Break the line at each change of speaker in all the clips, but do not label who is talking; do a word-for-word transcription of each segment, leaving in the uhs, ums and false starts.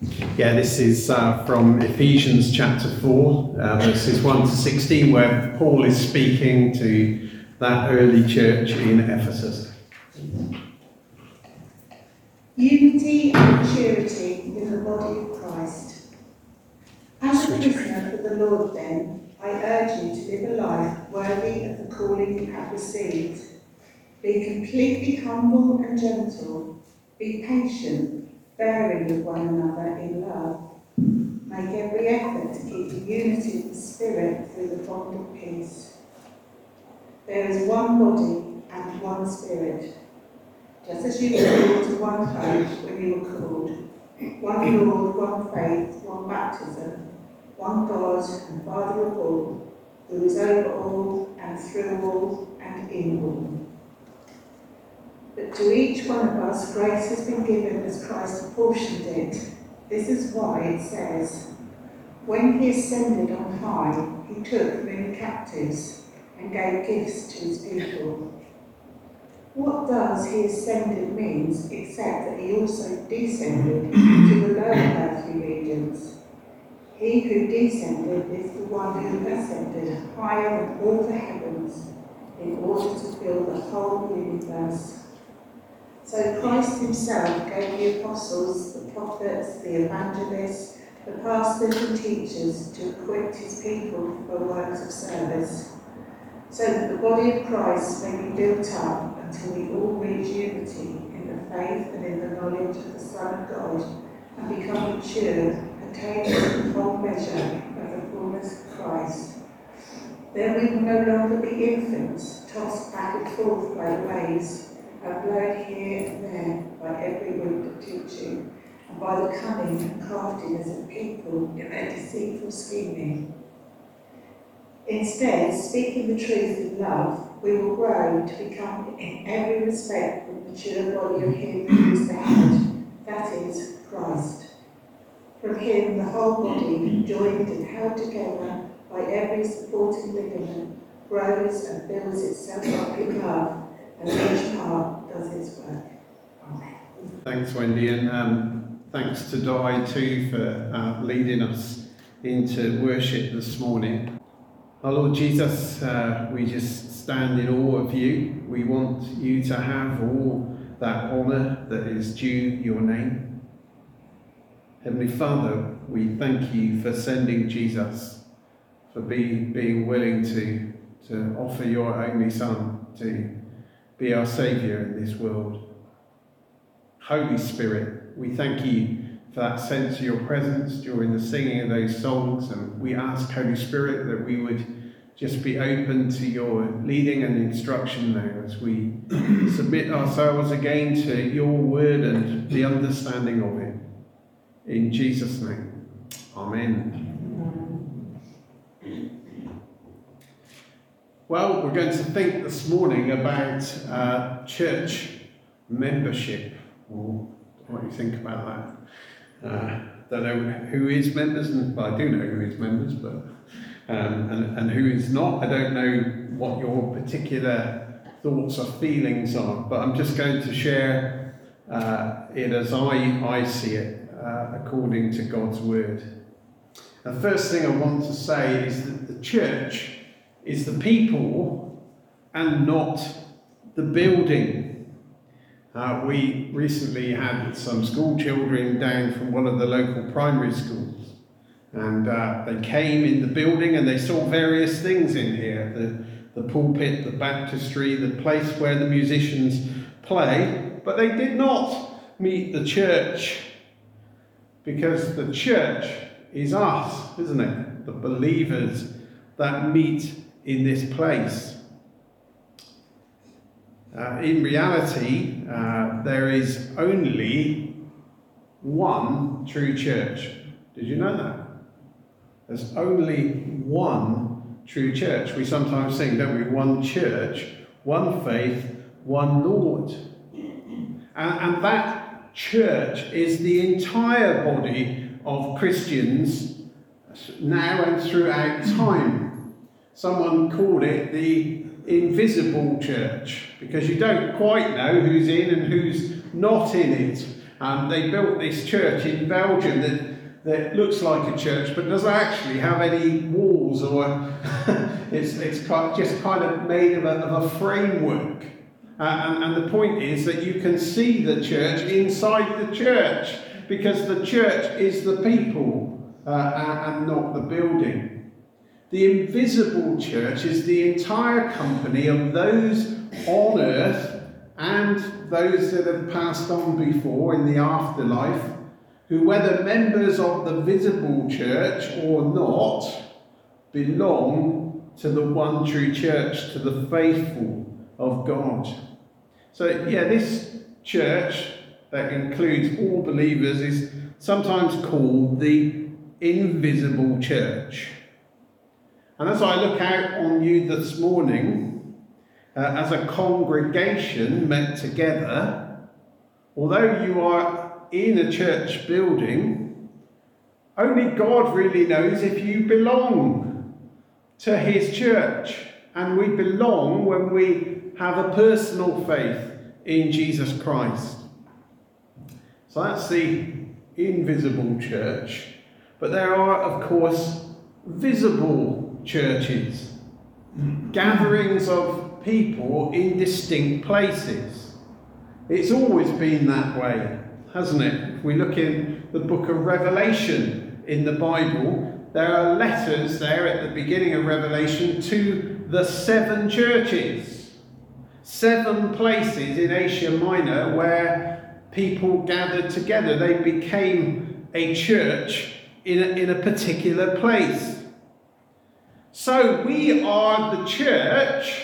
Yeah, this is uh, from Ephesians chapter four, uh, verses one to sixteen, where Paul is speaking to that early church in Ephesus.
Unity and maturity in the body of Christ. As a prisoner for the Lord, then, I urge you to live a life worthy of the calling you have received. Be completely humble and gentle. Be patient, bearing with one another in love. Make every effort to keep the unity of the Spirit through the bond of peace. There is one body and one Spirit, just as you were called to one hope when you were called. One Lord, one faith, one baptism, one God and Father of all, who is over all and through all and in all. But to each one of us grace has been given as Christ apportioned it. This is why it says, when he ascended on high, he took many captives and gave gifts to his people. What does he ascended means except that he also descended to the lower earthly regions? He who descended is the one who ascended higher than all the heavens in order to fill the whole universe. So Christ himself gave the apostles, the prophets, the evangelists, the pastors and teachers to equip his people for works of service, so that the body of Christ may be built up until we all reach unity in the faith and in the knowledge of the Son of God, and become mature, attaining to the full measure of the fullness of Christ. Then we will no longer be infants, tossed back and forth by the waves, and blown here and there by every wind of teaching, and by the cunning and craftiness of people in their deceitful scheming. Instead, speaking the truth in love, we will grow to become in every respect the mature body of him who is the head, that is, Christ. From him the whole body, joined and held together by every supporting ligament, grows and builds itself up in love, and each part does its work. Amen.
Thanks, Wendy, and um, thanks to Di too for uh, leading us into worship this morning. Our Lord Jesus, uh, we just stand in awe of you. We want you to have all that honour that is due your name. Heavenly Father, we thank you for sending Jesus, for be, being willing to, to offer your only Son to be our Saviour in this world. Holy Spirit, we thank you for that sense of your presence during the singing of those songs, and we ask, Holy Spirit, that we would just be open to your leading and instruction now as we submit ourselves again to your word and the understanding of it. In Jesus' name, Amen. Well, we're going to think this morning about uh, church membership. Or what do you think about that? Uh, don't know who is members, and well, I do know who is members, but um, and, and who is not. I don't know what your particular thoughts or feelings are, but I'm just going to share uh, it as I, I see it, uh, according to God's word. The first thing I want to say is that the church is the people and not the building. Uh, we recently had some school children down from one of the local primary schools, and uh, they came in the building and they saw various things in here, the, the pulpit, the baptistry, the place where the musicians play, but they did not meet the church, because the church is us, isn't it? The believers that meet in this place. Uh, in reality, uh, there is only one true church. Did you know that? There's only one true church. We sometimes sing, don't we? One church, one faith, one Lord. And, and that church is the entire body of Christians now and throughout time. Someone called it the invisible church, because you don't quite know who's in and who's not in it. Um, they built this church in Belgium that, that looks like a church but doesn't actually have any walls, or it's, it's kind, just kind of made of a, of a framework. Uh, and, and the point is that you can see the church inside the church, because the church is the people uh, and, and not the building. The invisible church is the entire company of those on earth and those that have passed on before in the afterlife, who, whether members of the visible church or not, belong to the one true church, to the faithful of God. So, yeah, this church that includes all believers is sometimes called the invisible church. And as I look out on you this morning, uh, as a congregation met together, although you are in a church building, only God really knows if you belong to his church. And we belong when we have a personal faith in Jesus Christ. So that's the invisible church. But there are, of course, visible churches, gatherings of people in distinct places. It's always been that way, hasn't it? If we look in the book of Revelation in the Bible, there are letters there at the beginning of Revelation to the seven churches. Seven places in Asia Minor where people gathered together. They became a church in a, in a particular place. So we are the church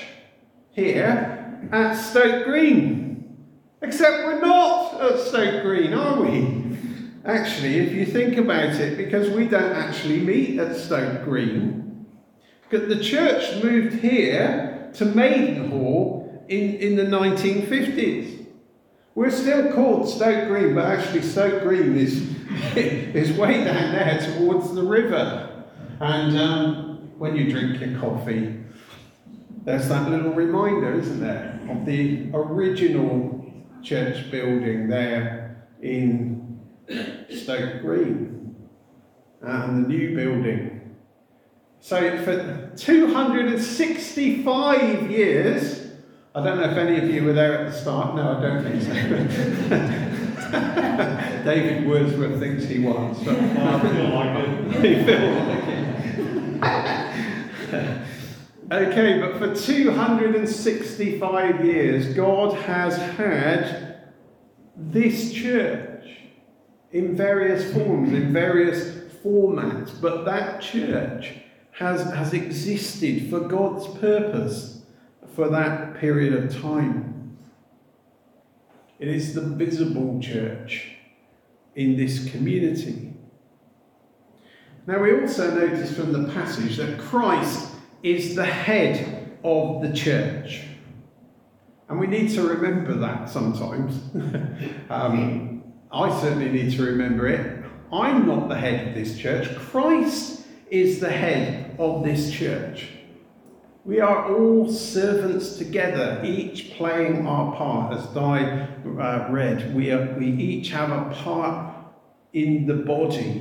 here at Stoke Green. Except we're not at Stoke Green, are we? Actually, if you think about it, because we don't actually meet at Stoke Green. But the church moved here to Maidenhall in, in the nineteen fifties. We're still called Stoke Green, but actually Stoke Green is, is way down there towards the river. And um, when you drink your coffee, there's that little reminder, isn't there, of the original church building there in Stoke Green, and the new building. So for two hundred sixty-five years, I don't know if any of you were there at the start. No, I don't think so. David Wordsworth thinks he was. But
I feel like it.
You feel like it. Okay, but for two hundred sixty-five years, God has had this church in various forms, in various formats, but that church has, has existed for God's purpose for that period of time. It is the visible church in this community. Now, we also notice from the passage that Christ is the head of the church. And we need to remember that sometimes. um, I certainly need to remember it. I'm not the head of this church. Christ is the head of this church. We are all servants together, each playing our part, as Di uh, read. We, are, we each have a part in the body.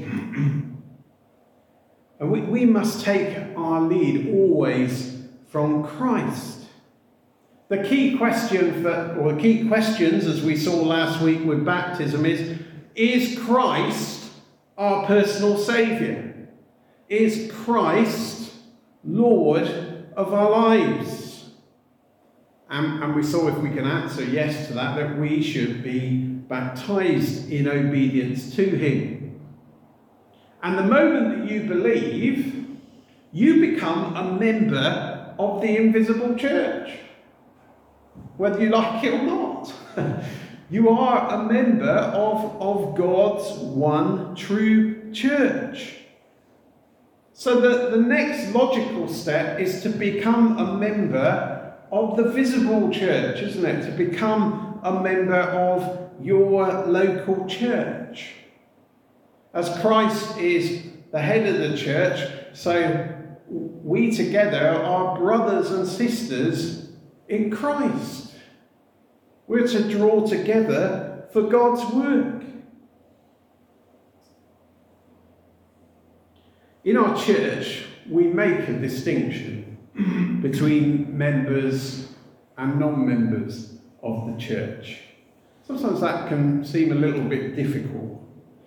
And we, we must take our lead always from Christ. The key question, for, or the key questions, as we saw last week with baptism, is, is Christ our personal Saviour? Is Christ Lord of our lives? And, and we saw, if we can answer yes to that, that we should be baptised in obedience to him. And the moment that you believe, you become a member of the invisible church, whether you like it or not. You are a member of, of God's one true church. So the, the next logical step is to become a member of the visible church, isn't it? To become a member of your local church. As Christ is the head of the church, so we together are brothers and sisters in Christ. We're to draw together for God's work. In our church, we make a distinction between members and non-members of the church. Sometimes that can seem a little bit difficult.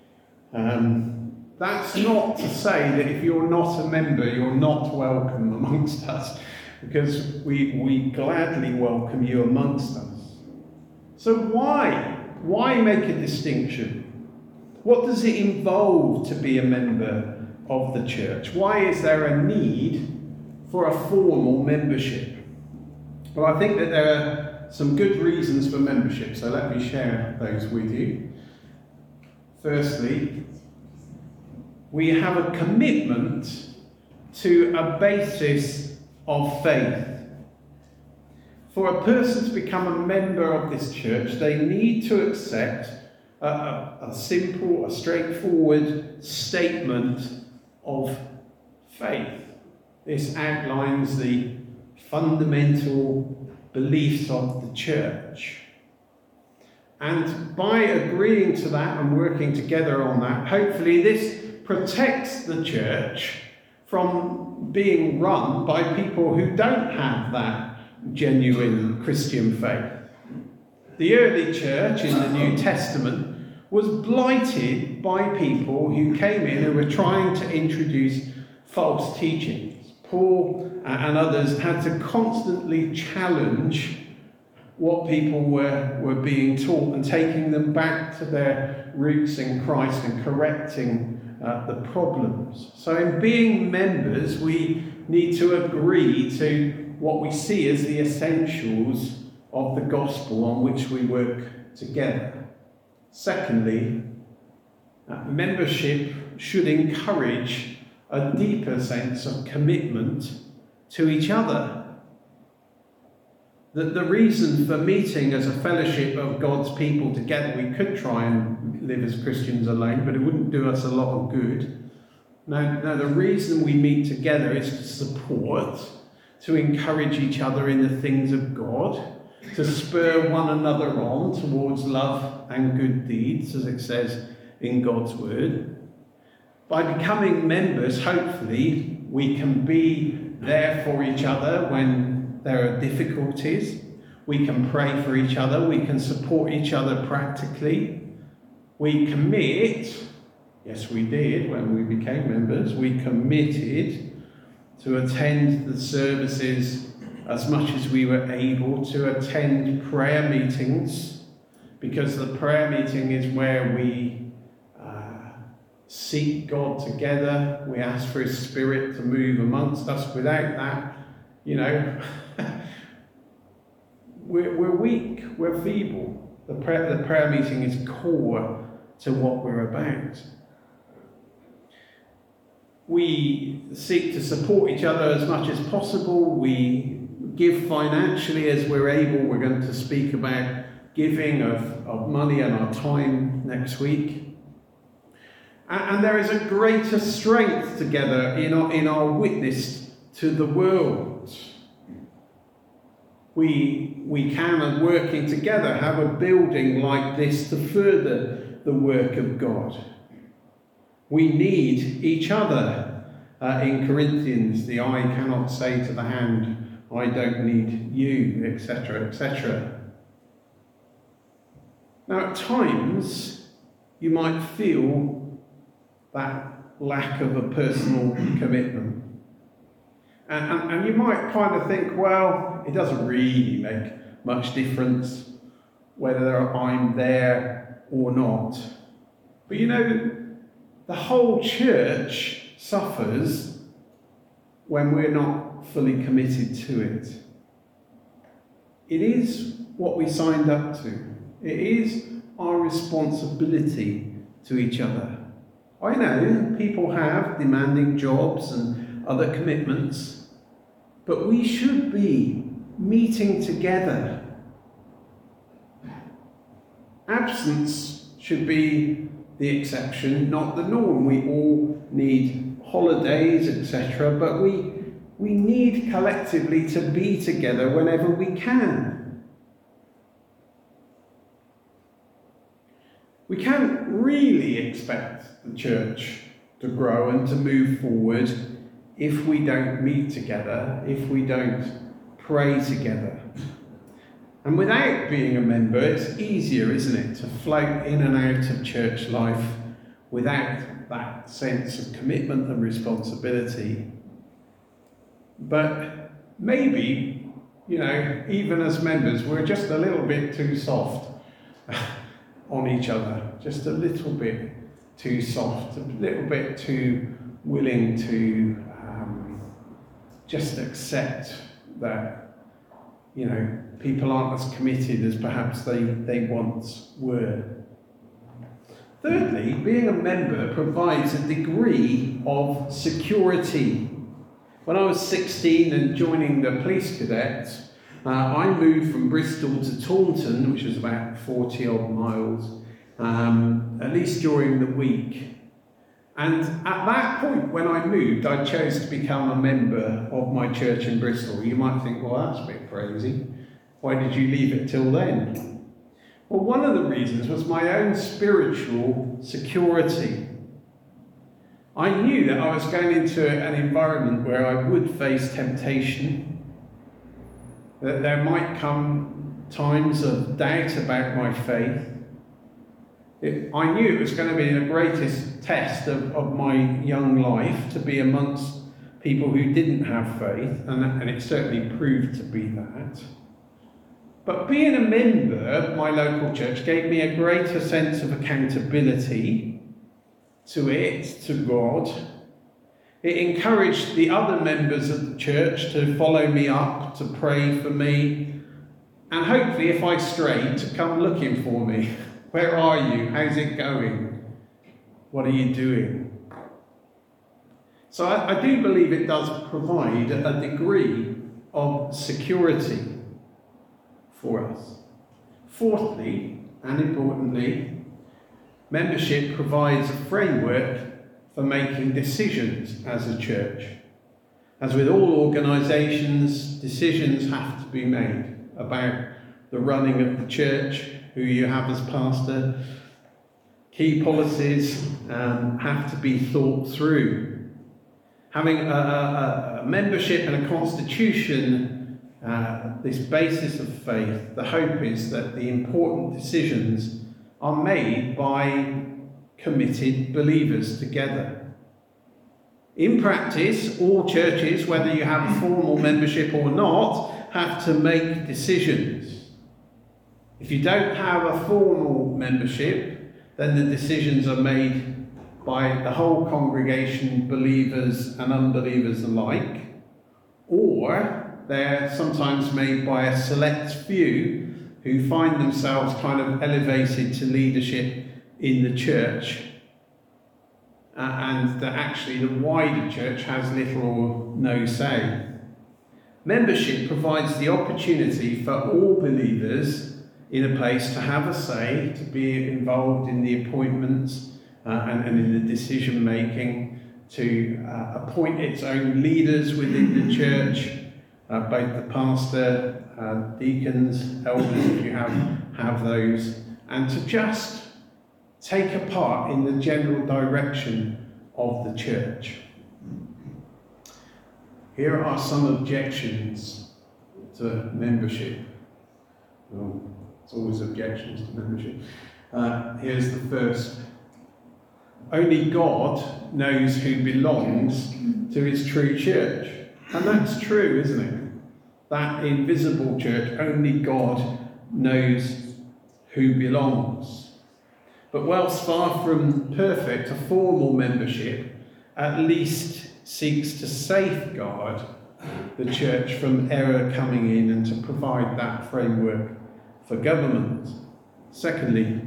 Um, that's not to say that if you're not a member, you're not welcome amongst us, because we, we gladly welcome you amongst us. So why? Why make a distinction? What does it involve to be a member of the church? Why is there a need for a formal membership? Well, I think that there are some good reasons for membership, so let me share those with you. Firstly, we have a commitment to a basis of faith. For a person to become a member of this church, they need to accept a, a, a simple, a straightforward statement of faith. This outlines the fundamental beliefs of the church. And by agreeing to that and working together on that, hopefully this protects the church from being run by people who don't have that genuine Christian faith. The early church in the New Testament was blighted by people who came in and were trying to introduce false teachings. Paul and others had to constantly challenge what people were, were being taught and taking them back to their roots in Christ and correcting uh, the problems. So in being members, we need to agree to what we see as the essentials of the gospel on which we work together. Secondly, uh, membership should encourage a deeper sense of commitment to each other. That the reason for meeting as a fellowship of God's people together, we could try and live as Christians alone, but it wouldn't do us a lot of good. No, no, the reason we meet together is to support, to encourage each other in the things of God, to spur one another on towards love and good deeds, as it says in God's word. By becoming members, hopefully, we can be there for each other when there are difficulties. We can pray for each other. We can support each other practically. We commit, yes we did when we became members, we committed to attend the services as much as we were able, to attend prayer meetings, because the prayer meeting is where we uh, seek God together. We ask for His Spirit to move amongst us. Without that, you know, we're, we're weak, we're feeble. The prayer, the prayer meeting is core to what we're about. We seek to support each other as much as possible. We give financially as we're able. We're going to speak about giving of, of money and our time next week. And, and there is a greater strength together in our, in our witness to the world. We, we can, and working together, have a building like this to further the work of God. We need each other. Uh, in Corinthians, the eye cannot say to the hand, I don't need you, et cetera, et cetera. Now, at times, you might feel that lack of a personal commitment. And, and, and you might kind of think, well, it doesn't really make much difference whether I'm there or not. But you know, the whole church suffers when we're not fully committed to it. It is what we signed up to. It is our responsibility to each other. I know people have demanding jobs and other commitments, but we should be meeting together. Absence should be the exception, not the norm. We all need holidays, et cetera, but we, we need collectively to be together whenever we can. We can't really expect the church to grow and to move forward if we don't meet together, if we don't pray together. And without being a member, it's easier, isn't it, to float in and out of church life without that sense of commitment and responsibility. But maybe, you know, even as members, we're just a little bit too soft on each other, just a little bit too soft, a little bit too willing to um, just accept that, you know, people aren't as committed as perhaps they, they once were. Thirdly, being a member provides a degree of security. When I was sixteen and joining the police cadets, uh, I moved from Bristol to Taunton, which was about forty odd miles, um, at least during the week. And at that point, when I moved, I chose to become a member of my church in Bristol. You might think, well, that's a bit crazy. Why did you leave it till then? Well, one of the reasons was my own spiritual security. I knew that I was going into an environment where I would face temptation, that there might come times of doubt about my faith. It, I knew it was going to be the greatest test of, of my young life, to be amongst people who didn't have faith, and, and it certainly proved to be that. But being a member of my local church gave me a greater sense of accountability to it, to God. It encouraged the other members of the church to follow me up, to pray for me, and hopefully, if I strayed, to come looking for me. Where are you? How's it going? What are you doing? So I, I do believe it does provide a degree of security for us. Fourthly, and importantly, membership provides a framework for making decisions as a church. As with all organisations, decisions have to be made about the running of the church, who you have as pastor. Key policies um, have to be thought through. Having a, a, a membership and a constitution, uh, this basis of faith, the hope is that the important decisions are made by committed believers together. In practice, all churches, whether you have a formal membership or not, have to make decisions. If you don't have a formal membership, then the decisions are made by the whole congregation, believers and unbelievers alike, or they're sometimes made by a select few who find themselves kind of elevated to leadership in the church, uh, and that actually the wider church has little or no say. Membership provides the opportunity for all believers in a place to have a say, to be involved in the appointments uh, and, and in the decision making, to uh, appoint its own leaders within the church, uh, both the pastor, uh, deacons, elders if you have, have those, and to just take a part in the general direction of the church. Here are some objections to membership. Well, it's always objections to membership. Uh, here's the first. Only God knows who belongs to his true church. And that's true, isn't it? That invisible church, only God knows who belongs. But whilst far from perfect, a formal membership at least seeks to safeguard the church from error coming in and to provide that framework for government. Secondly,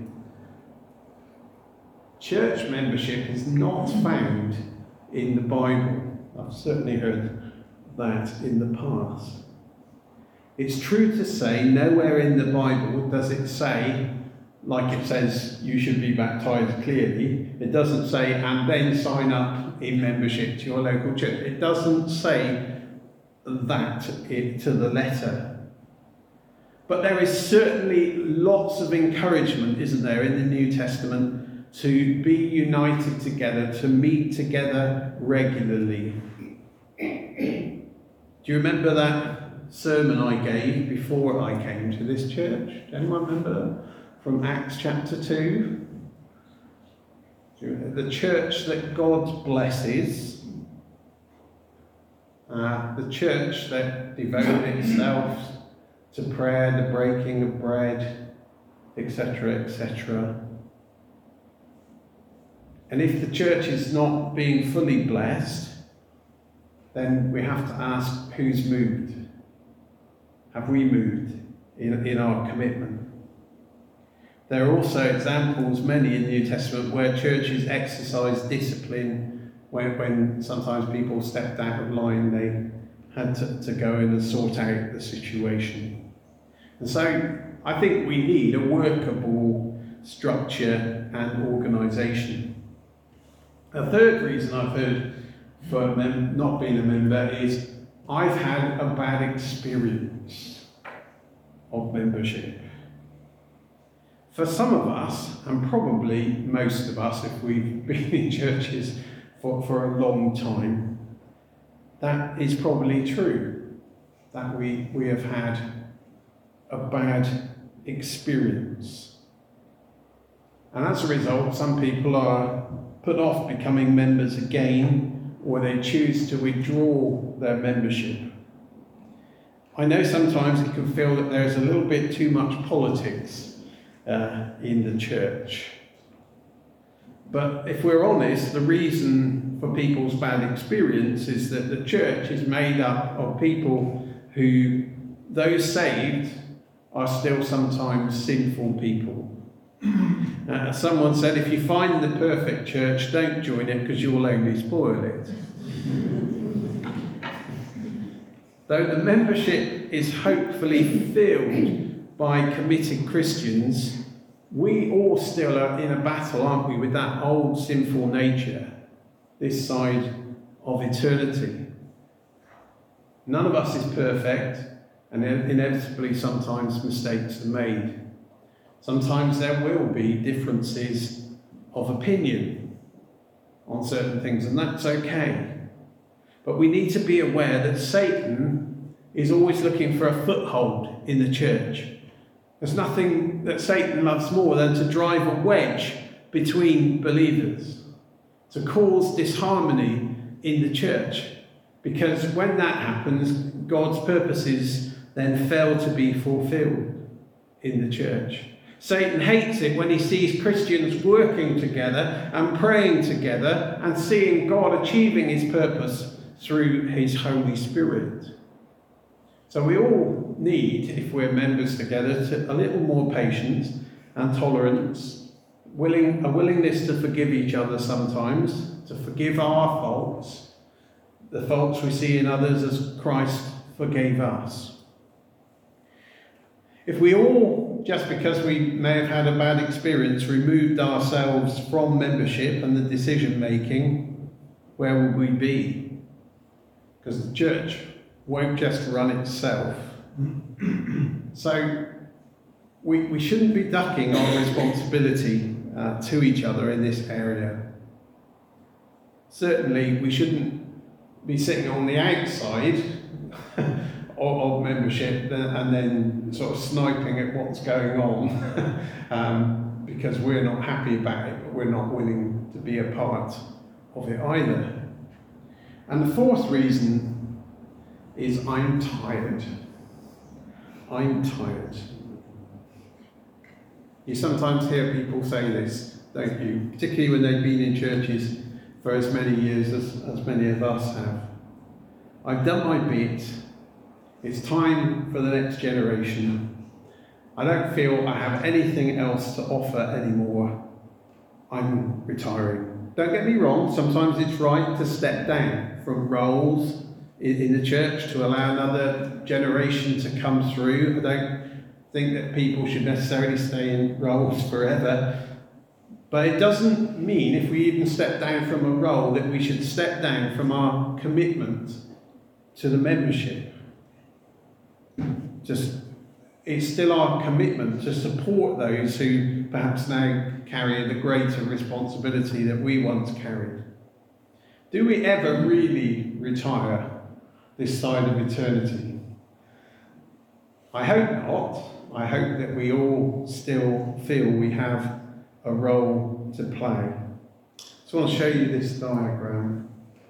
church membership is not found in the Bible. I've certainly heard that in the past. It's true to say nowhere in the Bible does it say, like it says you should be baptised clearly, it doesn't say and then sign up in membership to your local church. It doesn't say that it, to the letter. But there is certainly lots of encouragement, isn't there, in the New Testament to be united together, to meet together regularly. Do you remember that sermon I gave before I came to this church? Anyone remember? From Acts chapter two? The church that God blesses, uh, the church that devoted itself to prayer, the breaking of bread, et cetera, et cetera. And if the church is not being fully blessed, then we have to ask, who's moved? Have we moved in, in our commitment? There are also examples, many in the New Testament, where churches exercise discipline when, when sometimes people stepped out of line, they had to, to go in and sort out the situation. And so I think we need a workable structure and organisation. A third reason I've heard for mem- not being a member is I've had a bad experience of membership. For some of us, and probably most of us if we've been in churches for, for a long time, that is probably true, that we, we have had a bad experience. And as a result, some people are put off becoming members again, or they choose to withdraw their membership. I know sometimes it can feel that there's a little bit too much politics uh, in the church. But if we're honest, the reason for people's bad experience is that the church is made up of people who, though saved, are still sometimes sinful people. Uh, someone said, if you find the perfect church, don't join it because you'll only spoil it. Though the membership is hopefully filled by committed Christians, we all still are in a battle, aren't we, with that old sinful nature this side of eternity. None of us is perfect, and inevitably sometimes mistakes are made. Sometimes there will be differences of opinion on certain things, and that's okay. But we need to be aware that Satan is always looking for a foothold in the church. There's nothing that Satan loves more than to drive a wedge between believers, to cause disharmony in the church. Because when that happens, God's purposes then fail to be fulfilled in the church. Satan hates it when he sees Christians working together and praying together and seeing God achieving his purpose through his Holy Spirit. So we all need, if we're members together, to, a little more patience and tolerance, willing, a willingness to forgive each other sometimes, to forgive our faults, the faults we see in others as Christ forgave us. If we all, just because we may have had a bad experience, removed ourselves from membership and the decision making, where would we be? Because the church won't just run itself. So we, we shouldn't be ducking our responsibility uh, to each other in this area. Certainly we shouldn't be sitting on the outside of, of membership and then sort of sniping at what's going on um, because we're not happy about it, but we're not willing to be a part of it either. And the fourth reason is I'm tired. I'm tired. You sometimes hear people say this, don't you? Particularly when they've been in churches for as many years as, as many of us have. I've done my bit. It's time for the next generation. I don't feel I have anything else to offer anymore. I'm retiring. Don't get me wrong, sometimes it's right to step down from roles in the church to allow another generation to come through. I don't think that people should necessarily stay in roles forever. But it doesn't mean, if we even step down from a role, that we should step down from our commitment to the membership. Just it's still our commitment to support those who perhaps now carry the greater responsibility that we once carried. Do we ever really retire this side of eternity? I hope not. I hope that we all still feel we have a role to play. So I'll show you this diagram.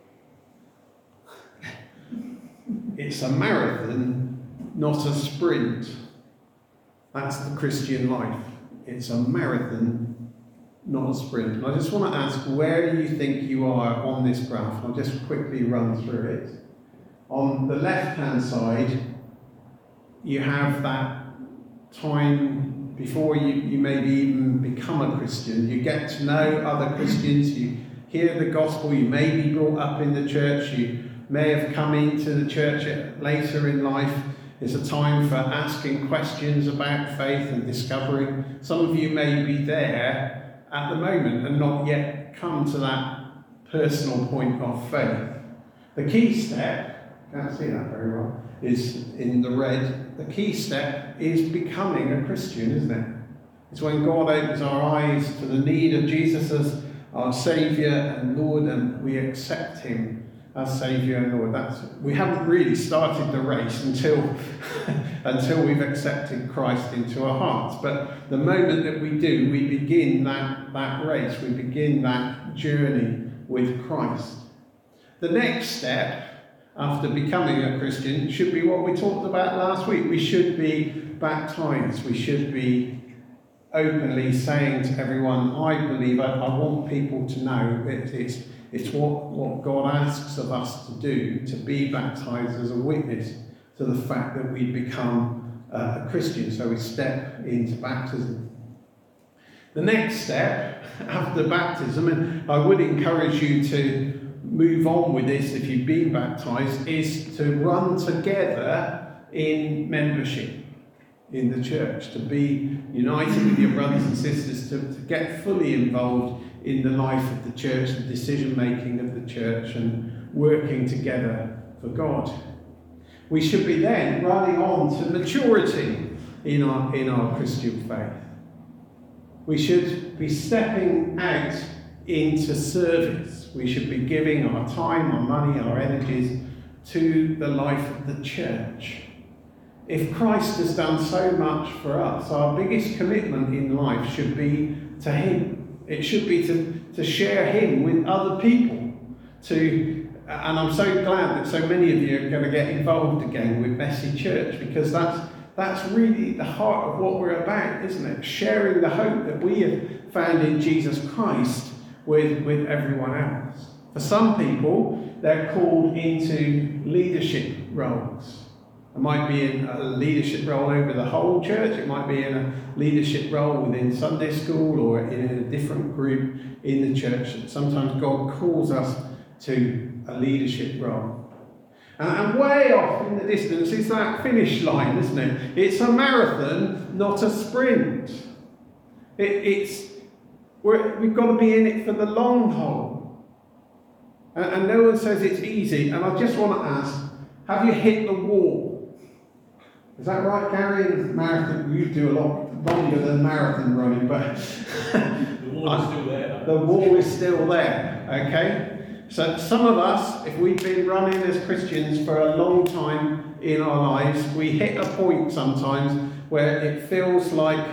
It's a marathon, not a sprint. That's the Christian life. It's a marathon, not a sprint. And I just want to ask, where do you think you are on this graph? I'll just quickly run through it. On the left-hand side, you have that time before you, you maybe even become a Christian. You get to know other Christians, you hear the gospel, you may be brought up in the church, you may have come into the church later in life. It's a time for asking questions about faith and discovering. Some of you may be there at the moment and not yet come to that personal point of faith. The key step, can't see that very well, is in the red. The key step is becoming a Christian, isn't it? It's when God opens our eyes to the need of Jesus as our Saviour and Lord, and we accept him as Saviour and Lord. That's, we haven't really started the race until, until we've accepted Christ into our hearts. But the moment that we do, we begin that, that race, we begin that journey with Christ. The next step after becoming a Christian should be what we talked about last week. We should be baptized. We should be openly saying to everyone, I believe, I, I want people to know that it's, it's what, what God asks of us to do, to be baptized as a witness to the fact that we become uh, a Christian. So we step into baptism. The next step after baptism, and I would encourage you to move on with this if you've been baptized, is to run together in membership in the church, to be united with your brothers and sisters, to, to get fully involved in the life of the church, the decision making of the church, and working together for God. We should be then running on to maturity in our, in our Christian faith. We should be stepping out into service. We should be giving our time, our money, our energies to the life of the church. If Christ has done so much for us, our biggest commitment in life should be to him. It should be to, to share him with other people. To, and I'm so glad that so many of you are going to get involved again with Messy Church, because that's, that's really the heart of what we're about, isn't it? Sharing the hope that we have found in Jesus Christ with, with everyone else. For some people, they're called into leadership roles. It might be in a leadership role over the whole church. It might be in a leadership role within Sunday school or in a different group in the church. Sometimes God calls us to a leadership role. And, and way off in the distance is that finish line, isn't it? It's a marathon, not a sprint. It, it's we're, we've got to be in it for the long haul. And, and no one says it's easy. And I just want to ask, have you hit the wall? Is that right, Gary? In marathon, you do a lot longer than marathon running, but
the wall is still there.
The wall is still there, okay? So some of us, if we've been running as Christians for a long time in our lives, we hit a point sometimes where it feels like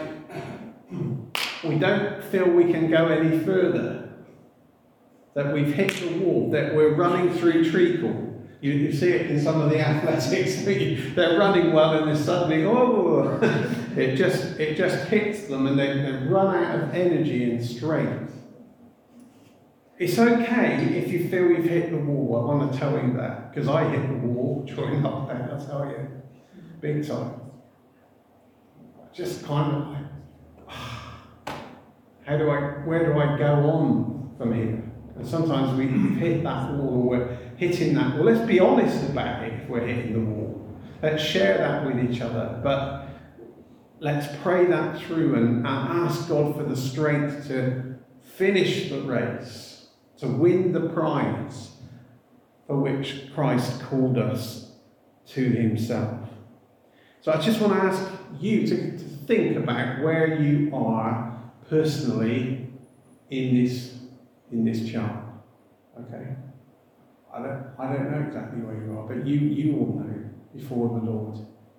we don't feel we can go any further, that we've hit the wall, that we're running through treacle. You, you see it in some of the athletics. They're running well and then suddenly, oh, it just it just hits them and they, they run out of energy and strength. It's okay if you feel you've hit the wall. I want to tell you that, because I hit the wall during lockdown, I'll tell you. Big time. Just kind of like, how do I, where do I go on from here? And sometimes we hit that wall, or we're hitting that wall. Let's be honest about it if we're hitting the wall. Let's share that with each other. But let's pray that through and, and ask God for the strength to finish the race, to win the prize for which Christ called us to himself. So So I just want to ask you to, to think about where you are personally in this in this chart. Okay? I don't I don't know exactly where you are, but you, you will know before the Lord.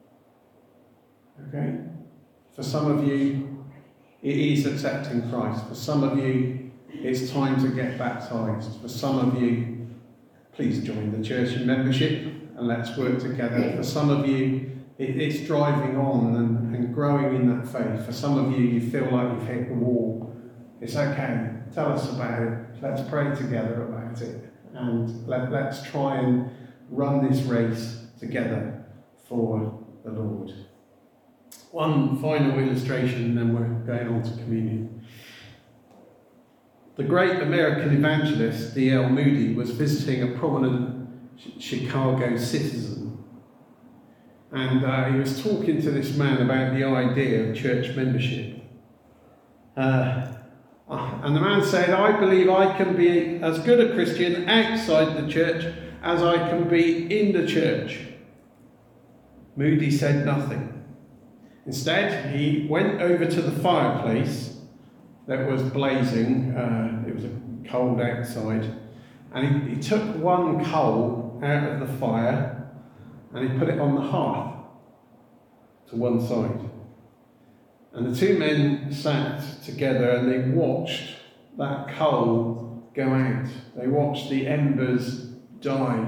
Okay? For some of you, it is accepting Christ. For some of you, it's time to get baptized. For some of you, please join the church in membership and let's work together. For some of you, it, it's driving on and, and growing in that faith. For some of you, you feel like you've hit the wall. It's okay. Tell us about it. Let's pray together about it. And let, let's try and run this race together for the Lord. One final illustration, and then we're going on to communion. The great American evangelist D L Moody was visiting a prominent Chicago citizen. And uh, he was talking to this man about the idea of church membership. Uh, and the man said, I believe I can be as good a Christian outside the church as I can be in the church. Moody said nothing. Instead, he went over to the fireplace that was blazing. Uh, it was cold outside. And he, he took one coal out of the fire and he put it on the hearth to one side. And the two men sat together and they watched that coal go out. They watched the embers die.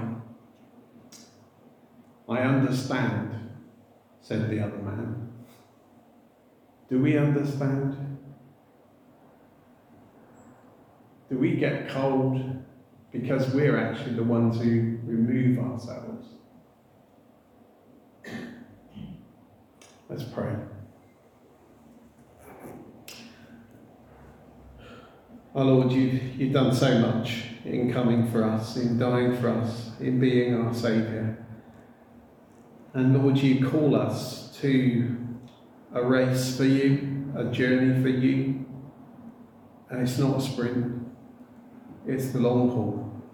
I understand, said the other man. Do we understand? Do we get cold because we're actually the ones who remove ourselves? Let's pray. Our Lord, you've, you've done so much in coming for us, in dying for us, in being our Saviour. And Lord, you call us to a race for you, a journey for you. And it's not a sprint, it's the long haul.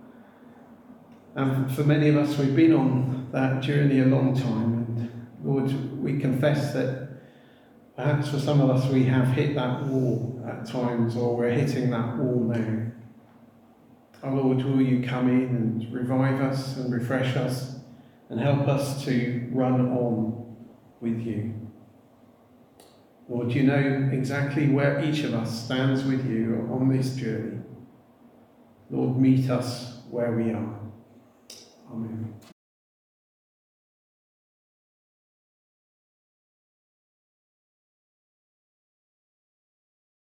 And for many of us, we've been on that journey a long time. And Lord, we confess that perhaps for some of us, we have hit that wall at times, or we're hitting that wall now. Oh Lord, will you come in and revive us and refresh us and help us to run on with you? Lord, you know exactly where each of us stands with you on this journey. Lord, meet us where we are. Amen.